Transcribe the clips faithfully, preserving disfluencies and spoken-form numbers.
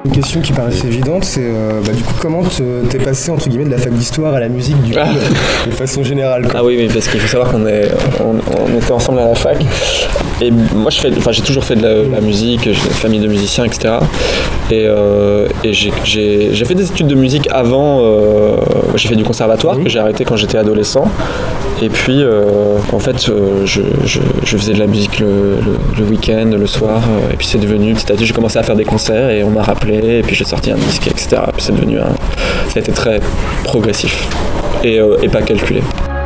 Une question qui paraissait évidente, c'est euh, bah, du coup comment t'es passé entre guillemets de la fac d'histoire à la musique du coup, ah. de façon générale quoi. Ah oui, mais parce qu'il faut savoir qu'on est, on, on était ensemble à la fac et moi je fais, enfin j'ai toujours fait de la, la musique, j'ai une famille de musiciens et cetera. Et, euh, et j'ai, j'ai, j'ai fait des études de musique avant, euh, j'ai fait du conservatoire mmh. que j'ai arrêté quand j'étais adolescent. Et puis euh, en fait euh, je, je, je faisais de la musique le, le, le week-end, le soir, euh, et puis c'est devenu petit à petit j'ai commencé à faire des concerts et on m'a rappelé et puis j'ai sorti un disque, et cetera. Puis c'est devenu un, ça a été très progressif et, euh, et pas calculé.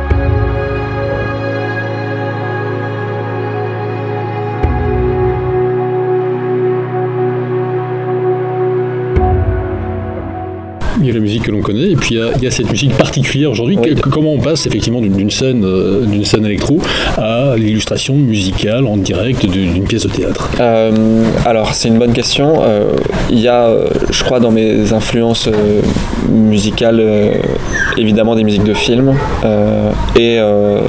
Il y a la musique que l'on connaît et puis il y a, il y a cette musique particulière aujourd'hui. Oui. Que, comment on passe effectivement d'une, d'une, scène, euh, d'une scène électro à l'illustration musicale en direct d'une pièce de théâtre? euh, Alors c'est une bonne question. Euh, il y a, je crois, dans mes influences euh, musicales, euh, évidemment des musiques de film euh, et euh,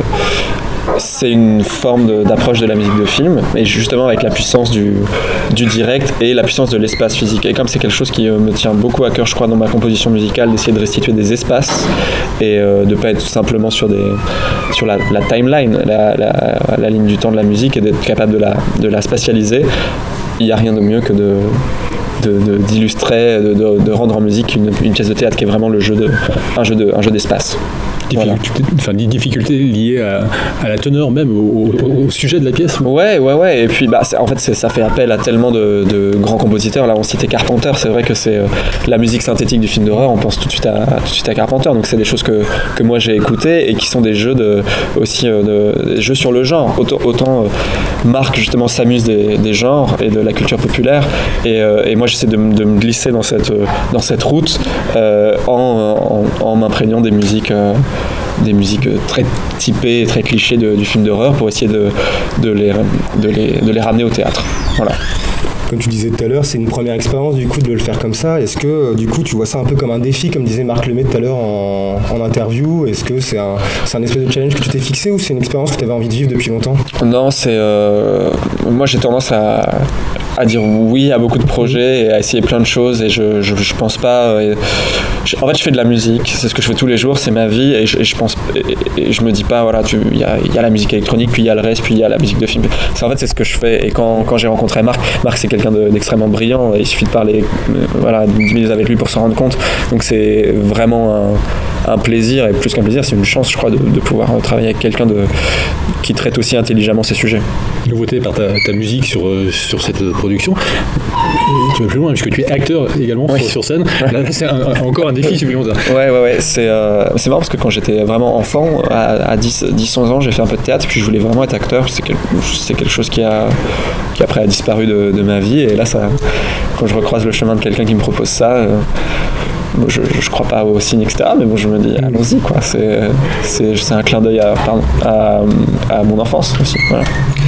c'est une forme de, d'approche de la musique de film, et justement avec la puissance du, du direct et la puissance de l'espace physique. Et comme c'est quelque chose qui euh, me tient beaucoup à cœur, je crois, dans ma composition musicale, d'essayer de restituer des espaces et euh, de ne pas être simplement sur, des, sur la, la timeline, la, la, la ligne du temps de la musique, et d'être capable de la, de la spatialiser, il n'y a rien de mieux que de... De, de, d'illustrer, de, de, de rendre en musique une, une pièce de théâtre qui est vraiment le jeu de, un, jeu de, un jeu d'espace. Difficulté, voilà. Enfin, des difficultés liées à, à la teneur même, au, au, au sujet de la pièce. Ouais, ouais, ouais. Et puis, bah, c'est, en fait, c'est, ça fait appel à tellement de, de grands compositeurs. Là, on citait Carpenter. C'est vrai que c'est euh, la musique synthétique du film d'horreur. On pense tout de suite à, tout de suite à Carpenter. Donc, c'est des choses que, que moi j'ai écoutées et qui sont des jeux de, aussi euh, de, des jeux sur le genre. Autant, autant euh, Marc justement s'amuse des, des genres et de la culture populaire. Et, euh, et moi, j'essaie de, de me glisser dans cette, euh, dans cette route euh, en, en, en m'imprégnant des musiques. Euh, des musiques très typées et très clichés de, du film d'horreur pour essayer de, de, les, de, les, de les ramener au théâtre. Voilà. Comme tu disais tout à l'heure, c'est une première expérience du coup de le faire comme ça. Est-ce que du coup tu vois ça un peu comme un défi, comme disait Marc Lemay tout à l'heure en, en interview? Est-ce que c'est un, c'est un espèce de challenge que tu t'es fixé ou c'est une expérience que tu avais envie de vivre depuis longtemps? Non, c'est euh, moi j'ai tendance à, à dire oui à beaucoup de projets et à essayer plein de choses, et je je, je pense pas. Et je, en fait, je fais de la musique, c'est ce que je fais tous les jours, c'est ma vie, et je, et je pense et, et je me dis pas voilà, tu il y a il y a la musique électronique, puis il y a le reste, puis il y a la musique de film. C'est, en fait, c'est ce que je fais. Et quand quand j'ai rencontré Marc, Marc c'est quelqu'un de, d'extrêmement brillant. Il suffit de parler euh, voilà dix minutes avec lui pour s'en rendre compte. Donc c'est vraiment un, un plaisir, et plus qu'un plaisir, c'est une chance, je crois, de, de pouvoir travailler avec quelqu'un de qui traite aussi intelligemment ces sujets. Nouveauté par ta, ta musique sur, sur cette production. Tu vas plus loin puisque tu es acteur également oui. sur, sur scène. Là, c'est un, un, encore un défi supplémentaire. Ouais, ouais, ouais. C'est, euh, c'est marrant parce que quand j'étais vraiment enfant, à, à dix onze ans, j'ai fait un peu de théâtre, puis je voulais vraiment être acteur. C'est, quel, c'est quelque chose qui, a, qui après a disparu de, de ma vie. Et là, ça, quand je recroise le chemin de quelqu'un qui me propose ça, euh, je, je crois pas au signe, et cetera. Mais bon, je me dis, allons-y, quoi. C'est, c'est, c'est un clin d'œil à, pardon, à, à mon enfance aussi. Voilà.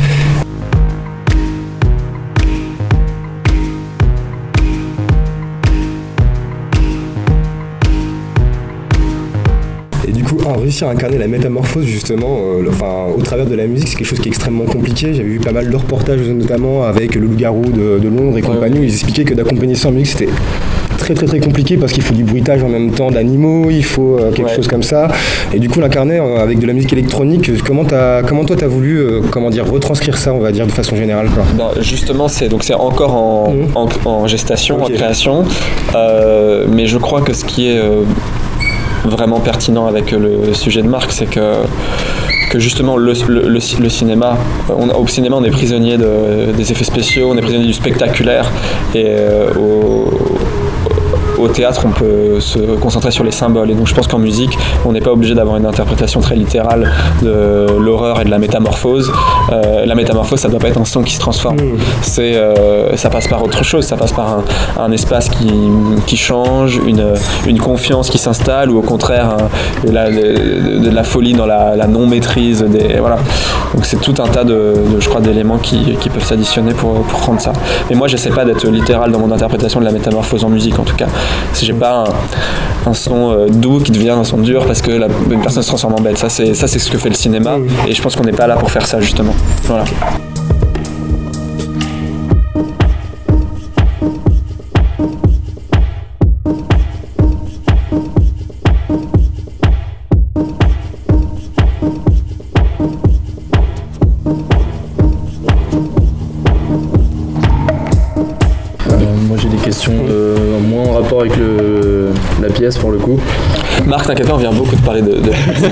Réussir à incarner la métamorphose justement euh, enfin, au travers de la musique, c'est quelque chose qui est extrêmement compliqué. J'avais vu pas mal de reportages notamment avec le Loup-Garou de, de Londres et compagnie, où ils expliquaient que d'accompagner ça en musique c'était très très très compliqué parce qu'il faut du bruitage en même temps d'animaux, il faut euh, quelque ouais. chose comme ça, et du coup l'incarner euh, avec de la musique électronique, comment, t'as, comment toi t'as voulu euh, comment dire, retranscrire ça, on va dire, de façon générale quoi. Ben, justement c'est, donc c'est encore en, mmh. en, en gestation, okay. en création, euh, mais je crois que ce qui est euh, vraiment pertinent avec le sujet de Marc, c'est que, que justement le, le, le, le cinéma, on, au cinéma on est prisonnier de, des effets spéciaux, on est prisonnier du spectaculaire, et euh, au, au théâtre on peut se concentrer sur les symboles, et donc je pense qu'en musique on n'est pas obligé d'avoir une interprétation très littérale de l'horreur et de la métamorphose. Euh, la métamorphose ça doit pas être un son qui se transforme, mmh. c'est, euh, ça passe par autre chose, ça passe par un, un espace qui, qui change, une, une confiance qui s'installe, ou au contraire un, de, la, de, de la folie dans la, la non-maîtrise des, voilà. Donc c'est tout un tas de, de je crois d'éléments qui, qui peuvent s'additionner pour, pour rendre ça. Mais moi j'essaie pas d'être littéral dans mon interprétation de la métamorphose en musique, en tout cas. Si j'ai pas un, un son euh, doux qui devient un son dur parce que la, une personne se transforme en bête, ça c'est, ça c'est ce que fait le cinéma, et je pense qu'on n'est pas là pour faire ça justement. Voilà. pièce pour le coup. Marc, t'inquiète pas, on vient beaucoup de parler de... de...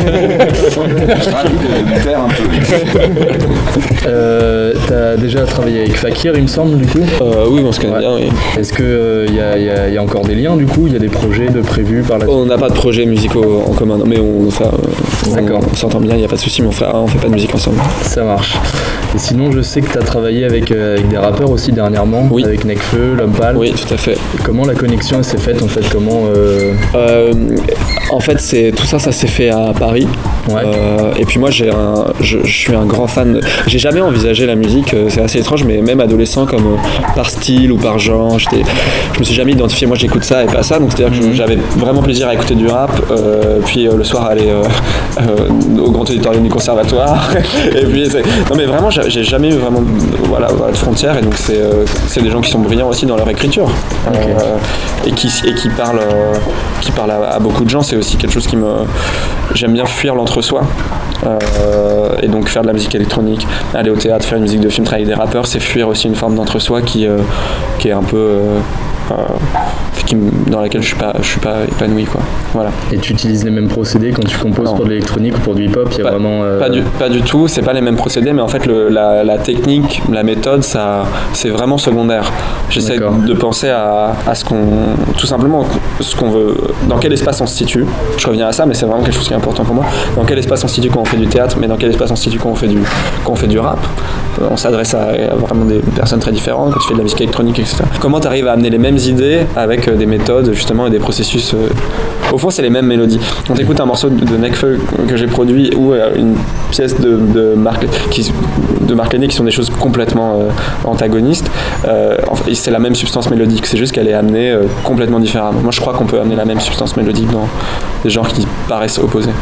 euh, t'as déjà travaillé avec Fakir, il me semble, du coup euh, Oui, on se connaît ouais. bien, oui. Est-ce qu'il euh, y, y, y a encore des liens, du coup? Il y a des projets de prévus par la suite? On n'a pas de projets musicaux en commun, mais on, enfin, on, on s'entend bien, il n'y a pas de souci, mais on fait, on fait pas de musique ensemble. Ça marche. Et sinon, je sais que t'as travaillé avec, euh, avec des rappeurs aussi dernièrement, oui. avec Nekfeu, L'Homme Pâle. Oui, tout à fait. Et comment la connexion s'est faite, en fait? Comment euh... Euh, En fait, c'est, tout ça, ça s'est fait à Paris. Ouais. Euh, et puis moi, j'ai un, je, je suis un grand fan. De, j'ai jamais envisagé la musique, c'est assez étrange, mais même adolescent, comme euh, par style ou par genre, j'étais, je me suis jamais identifié. Moi, j'écoute ça et pas ça. Donc, c'est-à-dire que mm-hmm. j'avais vraiment plaisir à écouter du rap. Euh, puis euh, le soir, aller euh, euh, au grand auditorium du conservatoire. et puis, c'est, non, mais vraiment, j'ai, j'ai jamais eu vraiment, voilà, de frontières. Et donc, c'est, euh, c'est des gens qui sont brillants aussi dans leur écriture okay. euh, et qui, et qui parlent, euh, qui parlent à, à beaucoup de gens. C'est aussi quelque chose qui me... J'aime bien fuir l'entre-soi. Euh, et donc faire de la musique électronique, aller au théâtre, faire une musique de film, travailler avec des rappeurs, c'est fuir aussi une forme d'entre-soi qui, euh, qui est un peu... Euh, euh, qui, dans laquelle je suis pas, je suis pas épanoui, quoi. Voilà. Et tu utilises les mêmes procédés quand tu composes non. pour de l'électronique ou pour du hip-hop? Il y a pas, vraiment... Euh... Pas, du, pas du tout, c'est pas les mêmes procédés, mais en fait le, la, la technique, la méthode, ça, c'est vraiment secondaire. J'essaie D'accord. de penser à, à ce qu'on... Tout simplement, ce qu'on veut... Dans quel espace on se situe. Je reviens à ça, mais c'est vraiment quelque chose qui est important pour moi. Dans quel espace on se situe quand on fait du théâtre, mais dans quel espace on se situe quand on fait du, quand on fait du rap. On s'adresse à, à vraiment des personnes très différentes, quand tu fais de la musique électronique, et cetera. Comment tu arrives à amener les mêmes idées avec des méthodes, justement, et des processus... Euh... Au fond, c'est les mêmes mélodies. Quand tu écoutes un morceau de Nekfeu que j'ai produit ou euh, une pièce de, de Marc qui, de Marc Lainé qui sont des choses complètement euh, antagonistes, euh, c'est la même substance mélodique, c'est juste qu'elle est amenée euh, complètement différemment. Moi, je crois qu'on peut amener la même substance mélodique dans des genres qui paraissent opposés.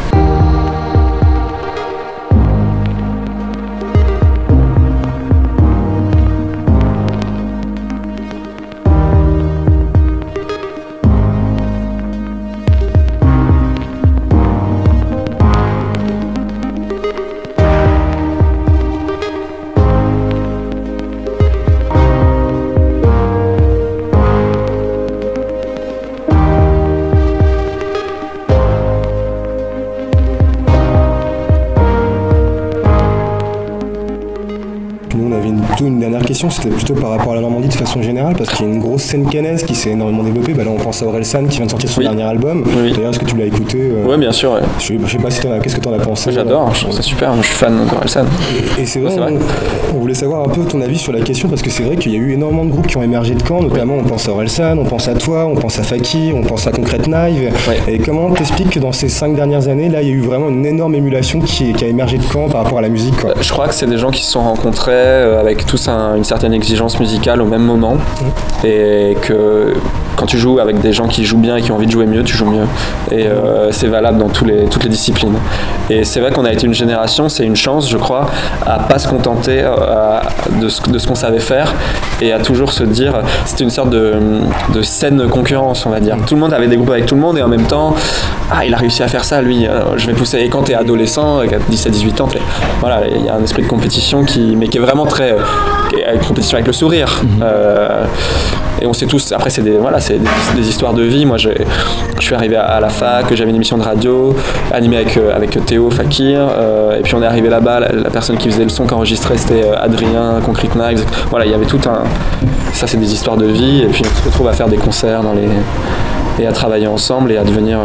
C'était plutôt par rapport à la Normandie de façon générale, parce qu'il y a une grosse scène caennaise qui s'est énormément développée. Bah là, on pense à Orelsan qui vient de sortir son oui. dernier album. Oui. D'ailleurs, est-ce que tu l'as écouté euh... Oui, bien sûr. Ouais. Je, sais, je sais pas si t'en as, qu'est-ce que t'en as pensé. J'adore, là. Je trouve ça super. Moi, je suis fan d'Orelsan. Et, et c'est vrai, ouais, c'est vrai. On, on voulait savoir un peu ton avis sur la question, parce que c'est vrai qu'il y a eu énormément de groupes qui ont émergé de Caen, notamment oui. on pense à Orelsan, on pense à toi, on pense à Fakir, on pense à Concrete Knife. Oui. Et comment t'expliques que dans ces cinq dernières années, là, il y a eu vraiment une énorme émulation qui, qui a émergé de Caen par rapport à la musique, quoi. Je crois que c'est des gens qui se sont rencontrés euh, avec tous un, une certaine exigence musicale au même moment, mmh. et que quand tu joues avec des gens qui jouent bien et qui ont envie de jouer mieux, tu joues mieux. Et euh, c'est valable dans tous les, toutes les disciplines. Et c'est vrai qu'on a été une génération, c'est une chance, je crois, à pas se contenter à, de, ce, de ce qu'on savait faire et à toujours se dire, c'était une sorte de, de saine concurrence, on va dire. Tout le monde avait des groupes avec tout le monde et en même temps, ah, il a réussi à faire ça, lui, euh, je vais pousser. Et quand t'es adolescent, à dix-sept dix-huit ans, voilà, il y a un esprit de compétition qui, mais qui est vraiment très, une compétition avec le sourire. Mmh. Euh, et on sait tous, après c'est des, voilà, c'est des, des histoires de vie. Moi je suis arrivé à, à la fac, j'avais une émission de radio animée avec, avec Théo, Fakir, euh, et puis on est arrivé là-bas, la, la personne qui faisait le son, qui enregistrait, c'était Adrien, Concrete Knife. Voilà, il y avait tout un... Ça c'est des histoires de vie, et puis on se retrouve à faire des concerts dans les, et à travailler ensemble et à devenir...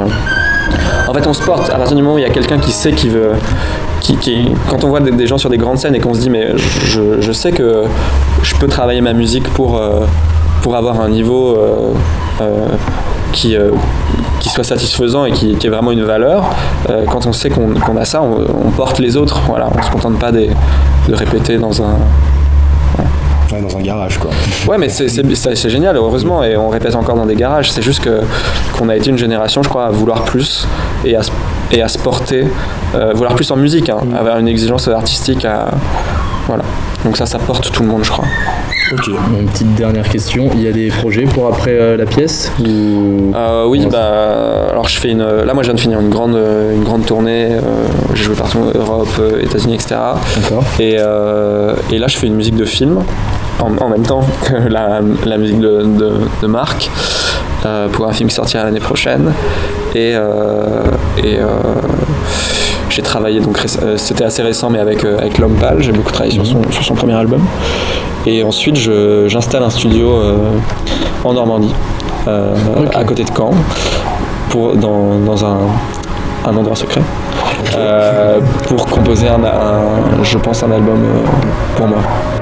En fait on se porte, à partir du moment où il y a quelqu'un qui sait qu'il veut... Qui, qui, quand on voit des, des gens sur des grandes scènes et qu'on se dit mais je, je sais que je peux travailler ma musique pour, euh, pour avoir un niveau euh, euh, qui, euh, qui soit satisfaisant et qui, qui ait vraiment une valeur, euh, quand on sait qu'on, qu'on a ça, on, on porte les autres, voilà, on ne se contente pas des, de répéter dans un... Ouais, dans un garage, quoi. Ouais, mais c'est, c'est, c'est, c'est génial, heureusement, et on répète encore dans des garages. C'est juste que, qu'on a été une génération, je crois, à vouloir plus et à, et à se porter, euh, vouloir plus en musique, hein, mmh. avoir une exigence artistique. À, voilà. Donc ça, ça porte tout le monde, je crois. Ok. Une petite dernière question. Il y a des projets pour après euh, la pièce ou... euh, Oui, bah, alors je fais une. Là, moi, je viens de finir une grande, une grande tournée. Euh, j'ai joué partout, Europe, États-Unis, et cetera. D'accord. Et, euh, et là, je fais une musique de film en, en même temps que la, la musique de, de, de Marc. euh, pour un film qui sortira l'année prochaine. Et, euh, et euh, j'ai travaillé, donc euh, c'était assez récent, mais avec, euh, avec L'Homme Pâle, j'ai beaucoup travaillé mm-hmm. sur, son, sur son premier album. Et ensuite, je, j'installe un studio euh, en Normandie, euh, okay. à côté de Caen, pour, dans, dans un, un endroit secret. Okay. Euh, pour composer un, un, je pense, un album euh, pour moi.